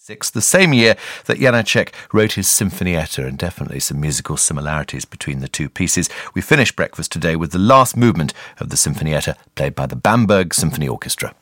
The same year that Janacek wrote his Sinfonietta, and definitely some musical similarities between the two pieces. We finish breakfast today with the last movement of the Sinfonietta, played by the Bamberg Symphony Orchestra.